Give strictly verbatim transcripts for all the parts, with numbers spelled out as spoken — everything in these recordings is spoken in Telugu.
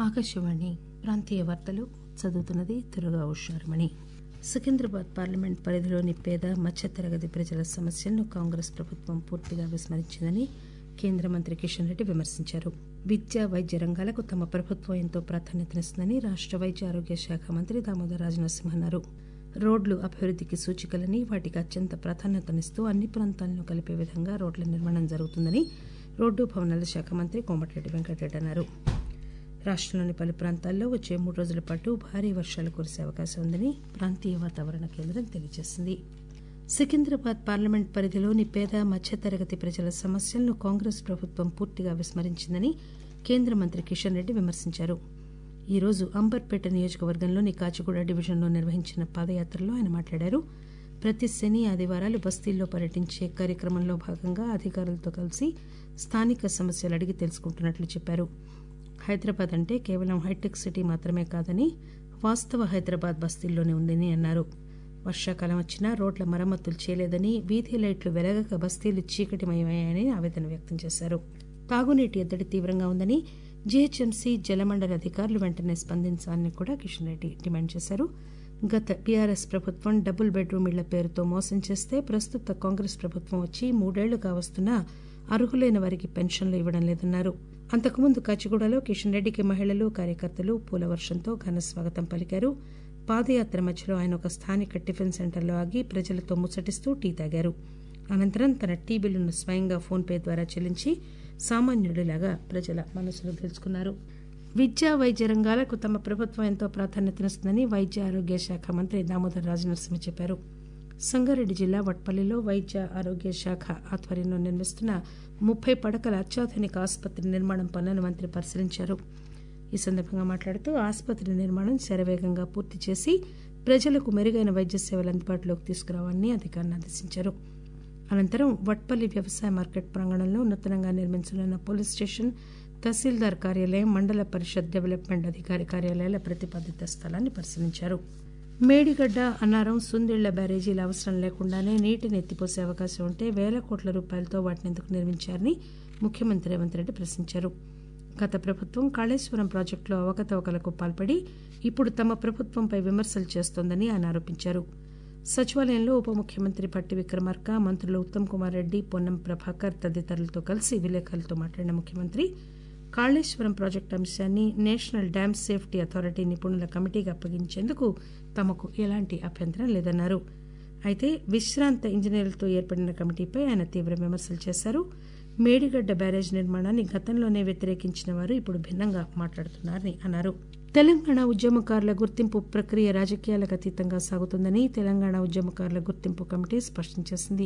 ఆకాశవాణి ప్రాంతీయ వార్తలు చదువుతున్నది దుర్గా ఉషారమణి. సికింద్రాబాద్ పార్లమెంట్ పరిధిలోని పేద మధ్యతరగతి ప్రజల సమస్యలను కాంగ్రెస్ ప్రభుత్వం పూర్తిగా విస్మరించిందని కేంద్ర మంత్రి కిషన్ రెడ్డి విమర్శించారు. విద్య వైద్య రంగాలకు తమ ప్రభుత్వం ఎంతో ప్రాధాన్యతనిస్తుందని రాష్ట వైద్య ఆరోగ్య శాఖ మంత్రి దామోదర్ రాజనరసింహ అన్నారు. రోడ్లు అభివృద్దికి సూచికలని, వాటికి అత్యంత ప్రాధాన్యతనిస్తూ అన్ని ప్రాంతాలను కలిపే విధంగా రోడ్ల నిర్మాణం జరుగుతుందని రోడ్డు భవనాల శాఖ మంత్రి కోమటిరెడ్డి వెంకటరెడ్డి అన్నారు. రాష్టంలోని పలు ప్రాంతాల్లో వచ్చే మూడు రోజుల పాటు భారీ వర్షాలు కురిసే అవకాశం ఉందని ప్రాంతీయ వాతావరణ కేంద్రం తెలియజేసింది. సికింద్రాబాద్ పార్లమెంట్ పరిధిలోని పేద మధ్యతరగతి ప్రజల సమస్యలను కాంగ్రెస్ ప్రభుత్వం పూర్తిగా విస్మరించిందని కేంద్ర మంత్రి కిషన్ రెడ్డి విమర్శించారు. ఈ రోజు అంబర్పేట నియోజకవర్గంలోని కాచిగూడ డివిజన్లో నిర్వహించిన పాదయాత్రలో ఆయన మాట్లాడారు. ప్రతి శని ఆదివారాలు బస్తీల్లో పర్యటించే కార్యక్రమంలో భాగంగా అధికారులతో కలిసి స్థానిక సమస్యలు అడిగి తెలుసుకుంటున్నట్లు చెప్పారు. హైదరాబాద్ అంటే కేవలం హైటెక్ సిటీ మాత్రమే కాదని, వాస్తవ హైదరాబాద్ బస్తీల్లోనే ఉందని అన్నారు. వర్షాకాలం వచ్చినా రోడ్ల మరమ్మతులు చేయలేదని, వీధి లైట్లు వెలగక బస్తీలు చీకటిమయమయ్యాయని ఆవేదన వ్యక్తం చేశారు. తాగునీటి ఎద్దడి తీవ్రంగా ఉందని, జీహెచ్ఎంసీ జలమండలి అధికారులు వెంటనే స్పందించాలని కూడా కిషన్ రెడ్డి డిమాండ్ చేశారు. గత బీఆర్ఎస్ ప్రభుత్వం డబుల్ బెడ్రూమ్ ఇళ్ల పేరుతో మోసం చేస్తే ప్రస్తుత కాంగ్రెస్ ప్రభుత్వం వచ్చి మూడేళ్లు కావస్తున్నా అర్హులైన వారికి పెన్షన్లు ఇవ్వడం లేదన్నారు. అంతకుముందు కాచిగూడలో కిషన్ రెడ్డికి మహిళలు, కార్యకర్తలు పూల వర్షంతో ఘన స్వాగతం పలికారు. పాదయాత్ర మధ్యలో ఆయన ఒక స్థానిక టిఫిన్ సెంటర్లో ఆగి ప్రజలతో ముచ్చటిస్తూ టీ తాగారు. అనంతరం తన టీ బిల్లును స్వయంగా ఫోన్ పే ద్వారా చెల్లించి సామాన్యుడిలాగా ప్రజల మనసులు గెలుచుకున్నారు. విద్య వైద్య రంగాలకు తమ ప్రభుత్వం ఎంతో ప్రాధాన్యతనిస్తుందని వైద్య ఆరోగ్య శాఖ మంత్రి దామోదర్ రాజనరసింహ చెప్పారు. సంగారెడ్డి జిల్లా వట్పల్లిలో వైద్య ఆరోగ్య శాఖ ఆధ్వర్యంలో నిర్మిస్తున్న ముప్పై పడకల అత్యాధునిక ఆసుపత్రి నిర్మాణం పనులను మంత్రి పరిశీలించారు. ఈ సందర్భంగా మాట్లాడుతూ ఆసుపత్రి నిర్మాణం శరవేగంగా పూర్తి చేసి ప్రజలకు మెరుగైన వైద్య సేవలు అందుబాటులోకి తీసుకురావాలని అధికారులను ఆదేశించారు. అనంతరం వట్పల్లి వ్యవసాయ మార్కెట్ ప్రాంగణంలో నూతనంగా నిర్మించనున్న పోలీస్ స్టేషన్, తహసీల్దార్ కార్యాలయం, మండల పరిషత్ డెవలప్మెంట్ అధికారి కార్యాలయాల ప్రతిపాదిత స్థలాన్ని పరిశీలించారు. మేడిగడ్డ, అన్నారం, సుందిళ్ల బ్యారేజీల అవసరం లేకుండానే నీటిని ఎత్తిపోసే అవకాశం ఉంటే వేల కోట్ల రూపాయలతో వాటిని ఎందుకు నిర్మించారని ముఖ్యమంత్రి రేవంత్ రెడ్డి ప్రశ్నించారు. గత ప్రభుత్వం కాళేశ్వరం ప్రాజెక్టులో అవకతవకలకు పాల్పడి ఇప్పుడు తమ ప్రభుత్వంపై విమర్శలు చేస్తోందని ఆయన ఆరోపించారు. సచివాలయంలో ఉప ముఖ్యమంత్రి భట్టి విక్రమార్క, మంత్రులు ఉత్తమ్ కుమార్ రెడ్డి, పొన్నం ప్రభాకర్ తదితరులతో కలిసి విలేకరులతో మాట్లాడిన ముఖ్యమంత్రి కాళేశ్వరం ప్రాజెక్టు అంశాన్ని నేషనల్ డ్యామ్ సేఫ్టీ అథారిటీ నిపుణుల కమిటీకి అప్పగించేందుకు తమకు ఎలాంటి అభ్యంతరం లేదన్నారు. అయితే విశ్రాంత ఇంజనీర్లతో ఏర్పడిన కమిటీపై ఆయన తీవ్ర విమర్శలు చేశారు. మేడిగడ్డ బ్యారేజ్ నిర్మాణాన్ని గతంలోనే వ్యతిరేకించిన వారు ఇప్పుడు భిన్నంగా మాట్లాడుతున్నారని అన్నారు. తెలంగాణ ఉద్యమకారుల గుర్తింపు ప్రక్రియ రాజకీయాలకు అతీతంగా సాగుతుందని తెలంగాణ ఉద్యమకారుల గుర్తింపు కమిటీ స్పష్టం చేసింది.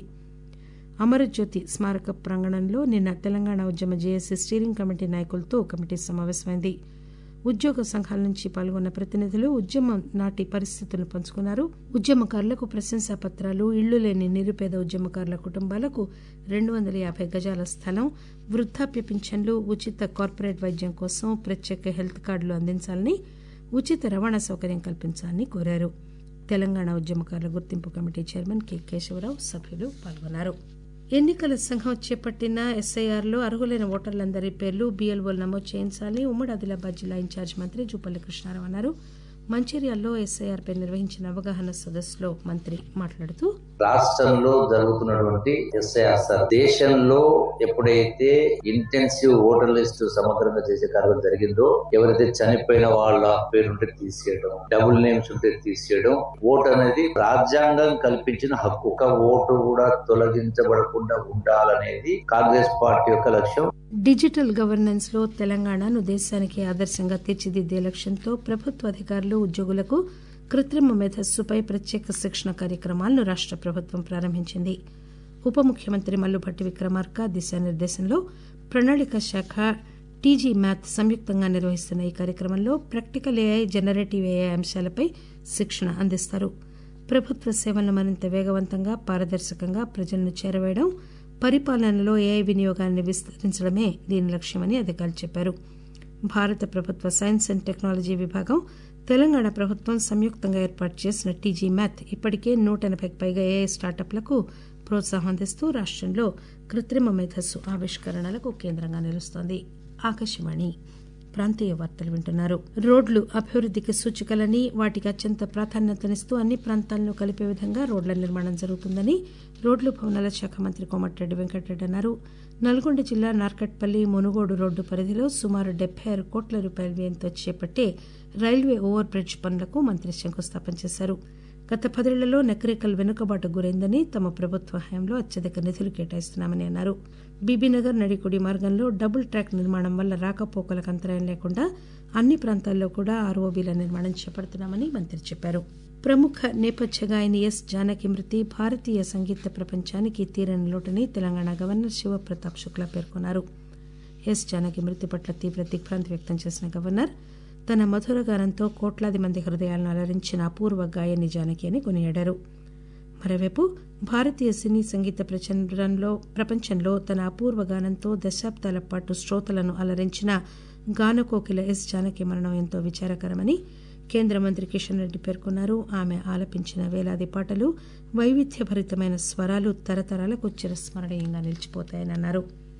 అమరజ్యోతి స్మారక ప్రాంగణంలో నిన్న తెలంగాణ ఉద్యమ జేఏసీ స్టీరింగ్ కమిటీ నాయకులతో కమిటీ సమావేశమైంది. ఉద్యోగ సంఘాల నుంచి పాల్గొన్న ప్రతినిధులు ఉద్యమం నాటి పరిస్థితులను పంచుకున్నారు. ఉద్యమకారులకు ప్రశంసా పత్రాలు, ఇళ్లు లేని నిరుపేద ఉద్యమకారుల కుటుంబాలకు రెండు వందల యాభై గజాల స్థలం, వృద్ధాప్య పింఛన్లు, ఉచిత కార్పొరేట్ వైద్యం కోసం ప్రత్యేక హెల్త్ కార్డులు అందించాలని, ఉచిత రవాణా సౌకర్యం కల్పించాలని కోరారు. తెలంగాణ ఉద్యమకారుల గుర్తింపు కమిటీ చైర్మన్ కె కేశవరావు సభ్యులు పాల్గొన్నారు. ఎన్నికల సంఘం చేపట్టిన ఎస్ఐఆర్లో అర్హులైన ఓటర్లందరి పేర్లు బీఎల్ఓలు నమోదు చేయించాలని ఉమ్మడి ఆదిలాబాద్ జిల్లా ఇన్ఛార్జ్ మంత్రి జూపల్లి కృష్ణారావు అన్నారు. మంచిర్యాలలో ఎస్ఐఆర్ పై నిర్వహించిన అవగాహన సదస్సులో మంత్రి మాట్లాడుతూ, రాష్ట్రంలో జరుగుతున్నటువంటి ఎస్ఐఆర్ సార్ దేశంలో ఎప్పుడైతే ఇంటెన్సివ్ ఓటర్ లిస్ట్ సమగ్రంగా చేసే కార్యక్రమం జరిగిందో, ఎవరైతే చనిపోయిన వాళ్ళ పేరుంటే తీసేయడం, డబుల్ నేమ్స్ ఉంటే తీసేయడం, ఓటు అనేది రాజ్యాంగం కల్పించిన హక్కు. ఒక ఓటు కూడా తొలగించబడకుండా ఉండాలనేది కాంగ్రెస్ పార్టీ యొక్క లక్ష్యం. డిజిటల్ గవర్నెన్స్ లో తెలంగాణను దేశానికి ఆదర్శంగా తీర్చిదిద్దే లక్ష్యంతో ప్రభుత్వ అధికారులు, ఉద్యోగులకు కృత్రిమ మేధస్సుపై ప్రత్యేక శిక్షణ కార్యక్రమాలను రాష్ట ప్రభుత్వం ప్రారంభించింది. ఉప ముఖ్యమంత్రి మల్లుభట్టి విక్రమార్క దిశానిర్దేశంలో ప్రణాళిక శాఖ, టీజీ మ్యాథ్ సంయుక్తంగా నిర్వహిస్తున్న ఈ కార్యక్రమంలో ప్రాక్టికల్ ఏఐ, జనరేటివ్ ఏఐ అంశాలపై శిక్షణ అందిస్తారు. ప్రభుత్వ సేవలను మరింత వేగవంతంగా, పారదర్శకంగా ప్రజలను చేరవేయడం, పరిపాలనలో ఏఐ వినియోగాన్ని విస్తరించడమే దీని లక్ష్యమని అధికారులు చెప్పారు. భారత ప్రభుత్వ సైన్స్ అండ్ టెక్నాలజీ విభాగం, తెలంగాణ ప్రభుత్వం సంయుక్తంగా ఏర్పాటు చేసిన టీజీ మ్యాథ్ ఇప్పటికే నూట ఎనభైకి పైగా ఏఐ స్టార్టప్లకు ప్రోత్సాహం అందిస్తూ రాష్టంలో కృత్రిమ మేధస్సు ఆవిష్కరణలకు కేంద్రంగా నిలుస్తోంది. ఆకాశవాణి ప్రాంతీయ వార్తలు వింటున్నారు. రోడ్లు అభివృద్దికి సూచికలని, వాటికి అత్యంత ప్రాధాన్యతనిస్తూ అన్ని ప్రాంతాలను కలిపే విధంగా రోడ్ల నిర్మాణం జరుగుతుందని రోడ్లు భవనాల శాఖ మంత్రి కోమటిరెడ్డి వెంకటరెడ్డి అన్నారు. నల్గొండ జిల్లా నార్కట్పల్లి మునుగోడు రోడ్డు పరిధిలో సుమారు డెబ్బై ఆరు కోట్ల రూపాయల వ్యయంతో చేపట్టే రైల్వే ఓవర్ బ్రిడ్జ్ పనులకు మంత్రి శంకుస్థాపన చేశారు. గత పదేళ్లలో నకరేకల్ వెనుకబాటు గురైందని, తమ ప్రభుత్వ హయాంలో అత్యధిక నిధులు కేటాయిస్తున్నామని అన్నారు. బీబీనగర్ నడికుడి మార్గంలో డబుల్ ట్రాక్ నిర్మాణం వల్ల రాకపోకలకు అంతరాయం లేకుండా అన్ని ప్రాంతాల్లో కూడా ఆర్ఓబీల నిర్మాణం చేపడుతున్నామని మంత్రి చెప్పారు. ప్రముఖ నేపథ్య గాయని ఎస్ జానకి మృతి భారతీయ సంగీత ప్రపంచానికి తీరని లోటని తెలంగాణ గవర్నర్ శివప్రతాప్ శుక్లా పేర్కొన్నారు. ఎస్ జానకి మృతి పట్ల తీవ్ర దిగ్భ్రాంతి వ్యక్తం చేసిన గవర్నర్ తన మధుర గానంతో కోట్లాది మంది హృదయాలను అలరించిన అపూర్వ గాయని జానకి అని కొనియాడారు. మరోవైపు భారతీయ సినీ సంగీత ప్రచారంలో ప్రపంచంలో తన అపూర్వ గానంతో దశాబ్దాల పాటు శ్రోతలను అలరించిన గానకోకిల ఎస్ జానకి మరణం ఎంతో విచారకరమని కేంద్ర మంత్రి కిషన్ రెడ్డి పేర్కొన్నారు. ఆమె ఆలపించిన వేలాది పాటలు, వైవిధ్యభరితమైన స్వరాలు తరతరాలకు చిరస్మరణీయంగా నిలిచిపోతాయని అన్నారు.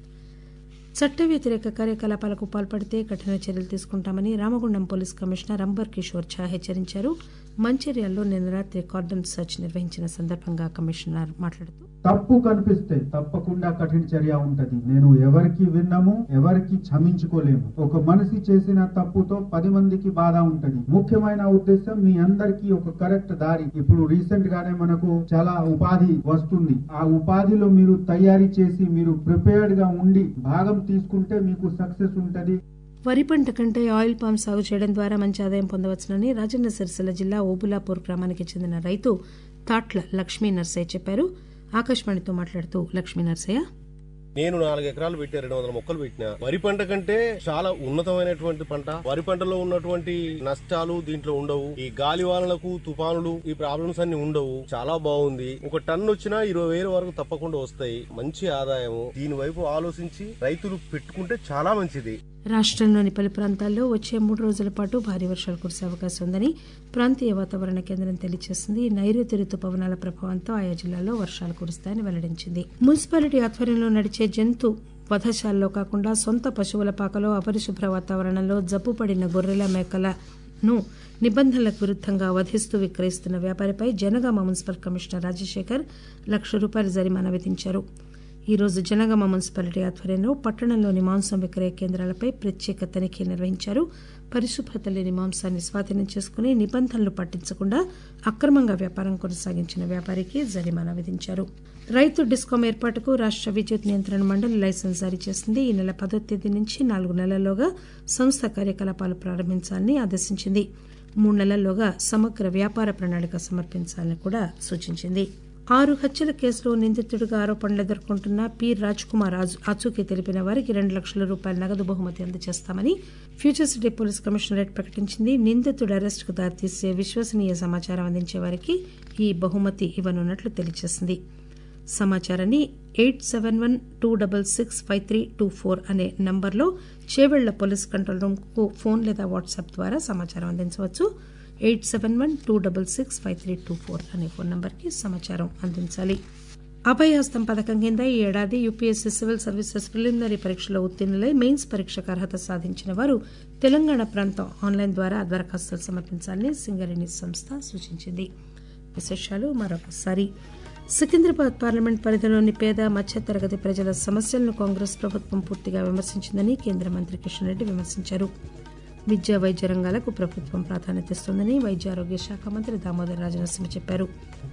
చట్ట వ్యతిరేక కార్యకలాపాలకు పాల్పడితే కఠిన చర్యలు తీసుకుంటామని రామగుండం పోలీస్ కమిషనర్ అంబర్ కిషోర్ ఝా హెచ్చరించారు. మంచిర్యాలలో నిన్న రాత్రి కార్డన్ సర్చ్ నిర్వహించిన సందర్భంగా కమిషనర్ మాట్లాడుతూ, తప్పు కనిపిస్తే తప్పకుండా కఠిన చర్య ఉంటది. నేను ఎవరికి విన్నము, ఎవరికి క్షమించుకోలేము. ఒక మనిషి చేసిన తప్పుతో పది మందికి బాధ ఉంటది. ముఖ్యమైన ఉద్దేశం మీ అందరికీ ఒక కరెక్ట్ దారి. ఇప్పుడు రీసెంట్ గానే మనకు చాలా ఉపాధి వస్తుంది. ఆ ఉపాధిలో మీరు తయారీ చేసి మీరు ప్రిపేర్డ్ గా ఉండి భాగం తీసుకుంటే మీకు సక్సెస్ ఉంటది. వరి పంట కంటే ఆయిల్ పామ్ సాగు చేయడం ద్వారా మంచి ఆదాయం పొందవచ్చునని రాజన్న సిరిసిల్ల జిల్లా ఓబులాపూర్ గ్రామానికి చెందిన రైతు తాట్ల లక్ష్మీ నర్సయ్య చెప్పారు. ఆకాశవాణితో మాట్లాడుతూ లక్ష్మీ నర్సయ్య, నేను నాలుగు ఎకరాలు పెట్టి రెండు వందల మొక్కలు పెట్టినా. వరి పంట కంటే చాలా ఉన్నతమైనటువంటి పంట. వరి పంటలో ఉన్నటువంటి నష్టాలు దీంట్లో ఉండవు. ఈ గాలి వానలకు, తుఫానులు, ఈ ప్రాబ్లమ్స్ అన్ని ఉండవు. చాలా బాగుంది. ఒక టన్ను వచ్చినా ఇరవై వేల వరకు తప్పకుండా వస్తాయి. మంచి ఆదాయము. దీని వైపు ఆలోచించి రైతులు పెట్టుకుంటే చాలా మంచిది. రాష్టంలోని పలు ప్రాంతాల్లో వచ్చే మూడు రోజుల పాటు భారీ వర్షాలు కురిసే అవకాశం ఉందని ప్రాంతీయ వాతావరణ కేంద్రం తెలియజేసింది. నైరుతి రుతుపవనాల ప్రభావంతో ఆయా జిల్లాల్లో వర్షాలు కురుస్తాయని వెల్లడించింది. మున్సిపాలిటీ ఆధ్వర్యంలో నడిచే జంతు వధశాలలో కాకుండా సొంత పశువుల పాకలో అపరిశుభ్ర వాతావరణంలో జబ్బుపడిన గొర్రెల మేకలను నిబంధనలకు విరుద్దంగా వధిస్తూ విక్రయిస్తున్న వ్యాపారిపై జనగామ మున్సిపల్ కమిషనర్ రాజశేఖర్ లక్ష రూపాయల జరిమానా విధించారు. ఈ రోజు జనగామ మున్సిపాలిటీ ఆధ్వర్యంలో పట్టణంలోని మాంసం విక్రయ కేంద్రాలపై ప్రత్యేక తనిఖీ నిర్వహించారు. పరిశుభ్రత లేని మాంసాన్ని స్వాధీనం చేసుకుని నిబంధనలు పాటించకుండా అక్రమంగా వ్యాపారం కొనసాగించిన వ్యాపారికి జరిమానా విధించారు. రైతు డిస్కాం ఏర్పాటుకు రాష్ట విద్యుత్ నియంత్రణ మండలి లైసెన్స్ జారీ చేసింది. ఈ నెల పదో తేదీ నుంచి నాలుగు నెలల్లోగా సంస్థ కార్యకలాపాలు ప్రారంభించాలని ఆదేశించింది. మూడు నెలల్లోగా సమగ్ర వ్యాపార ప్రణాళిక సమర్పించాలని కూడా సూచించింది. ఆరు హత్యల కేసులో నిందితుడిగా ఆరోపణలు ఎదుర్కొంటున్న పి రాజ్ కుమార్ ఆచూకీ తెలిపిన వారికి రెండు లక్షల రూపాయల నగదు బహుమతి అందజేస్తామని ఫ్యూచర్ సిటీ పోలీస్ కమిషనరేట్ ప్రకటించింది. నిందితుడి అరెస్టుకు దారితీసే విశ్వసనీయ సమాచారం అందించే వారికి ఈ బహుమతి ఇవ్వనున్నట్లు తెలియజేసింది. సమాచారాన్ని eight seven one two double six five three two four అనే నంబర్లో చేవెళ్ల పోలీస్ కంట్రోల్ రూమ్ కు ఫోన్ లేదా వాట్సాప్ ద్వారా సమాచారం అందించవచ్చు. Eight seven one two double six five three two four అనే ఫోన్ నంబర్కి సమాచారం అందించాలి. అభయహస్తం పథకం కింద ఈ ఏడాది యూపీఎస్సీ సివిల్ సర్వీసెస్ ప్రిలిమినరీ పరీక్షలో ఉత్తీర్ణులై మెయిన్స్ పరీక్షకు అర్హత సాధించిన వారు తెలంగాణ ప్రాంతం ఆన్లైన్ ద్వారా దరఖాస్తులు సమర్పించాలని సింగరేణి సంస్థ సూచించింది. విశేషాలు మరొకసారి. సికింద్రాబాద్ పార్లమెంట్ పరిధిలోని పేద మధ్యతరగతి ప్రజల సమస్యలను కాంగ్రెస్ ప్రభుత్వం పూర్తిగా విమర్శించిందని కేంద్ర మంత్రి కిషన్ రెడ్డి విమర్శించారు. విద్యా వైద్య రంగాలకు ప్రభుత్వం ప్రాధాన్యతనిస్తోందని వైద్య ఆరోగ్య శాఖ మంత్రి దామోదర్ రాజనరసింహ చెప్పారు.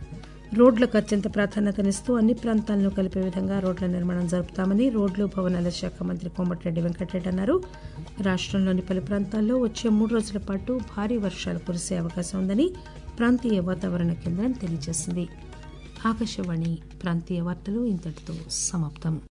రోడ్లకు అత్యంత ప్రాధాన్యతనిస్తూ అన్ని ప్రాంతాలను కలిపే విధంగా రోడ్ల నిర్మాణం జరుపుతామని రోడ్లు భవనాల శాఖ మంత్రి కోమటిరెడ్డి వెంకటరెడ్డి అన్నారు. రాష్టంలోని పలు ప్రాంతాల్లో వచ్చే మూడు రోజుల పాటు భారీ వర్షాలు కురిసే అవకాశం ఉందని ప్రాంతీయ వాతావరణ కేంద్రం తెలియజేసింది. ఆకాశవాణి ప్రాంతీయ వార్తలు ఇంతటితో సమాప్తం.